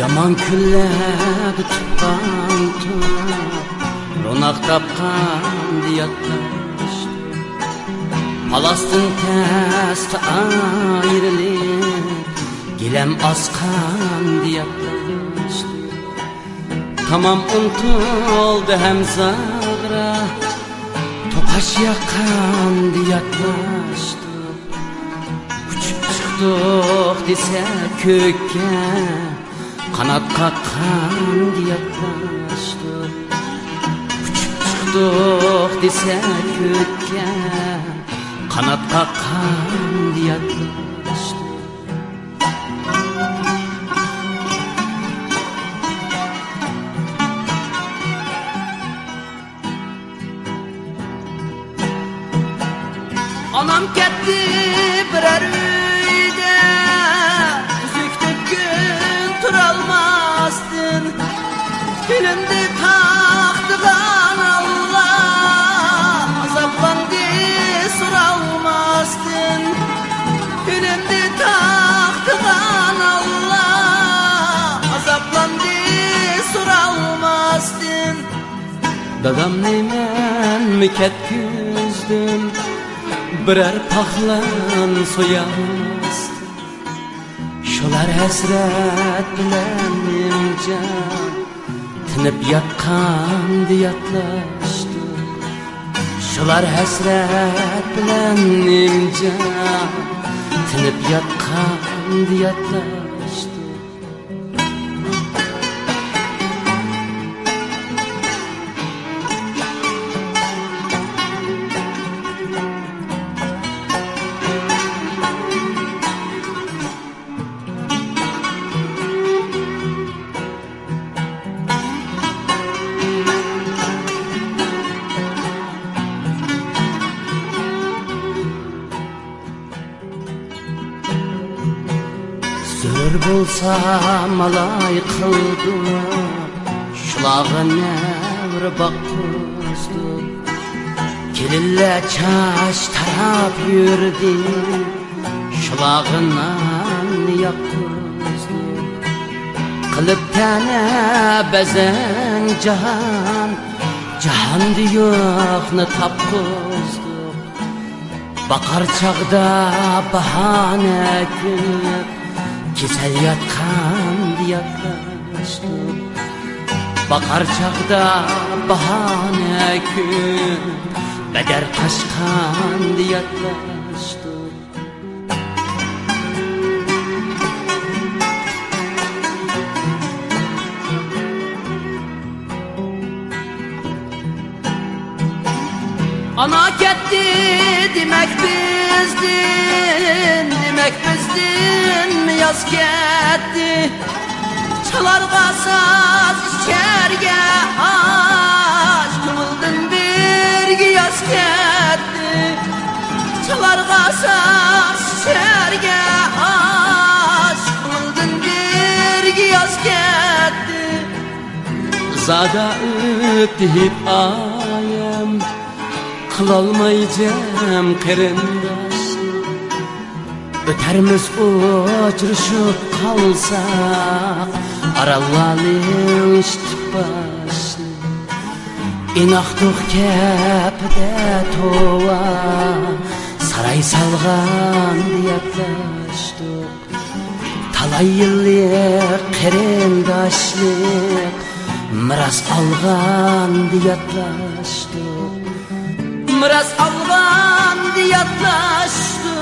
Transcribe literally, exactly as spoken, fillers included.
Yaman küllerde tutkan tut ronak tapkan diyatlaştı. Palastin testi ayrılık gilem askan diyatlaştı. Tamam untuldu hem zagra topaş yakan diyatlaştı. Uçup çıktık dese kökке kanat kakkan diyatlaştı. Uçup çıktık dese kökke kanat kakkan diyatlaştı. Anam ketdi birer uyda üzüktük gün turalmasdın. Filmdi taxtıgan Allah azaplandı suralmasdın. Filmdi taxtıgan Allah azaplandı suralmasdın. Dadam neymen mi ketküzdüm birer pahlan soyamazdı. Şolar hasret bilen imcan tinip yakkan diyatlaştı. Şolar hasret bilen imcan tinip yakkan diyatlaştı. Zör bolsa malay kıldı, şulağı nevr bakpızdı. Kelille çaş tarap yürdi, şulağından yakpızdı. Kılıp tane bezen cahan, cahan diyokni tapkızdı. Bakar çağda bahane günüp kesel yatkan diyatlaştı. Bakar çağda bahane gün beder kaçkan diyatlaştı. Ana ketdi demek bizdin, demek bizdin mi yaz ketdi. Çalarga saz içerge aş kımıldın birgi yaz ketdi. Çalarga saz içerge aş kımıldın birgi yaz ketdi. Zada öptü hep ayem kılalmayacağım kırındaş. Öterimiz uçuruşup kalsak arallalıyım iştip başlı. İnaktık kepde tova saray salgan diyatlaştık. Talay yıllık kırındaşlık miras algan diyatlaştık. Miras algan diyatlaştık.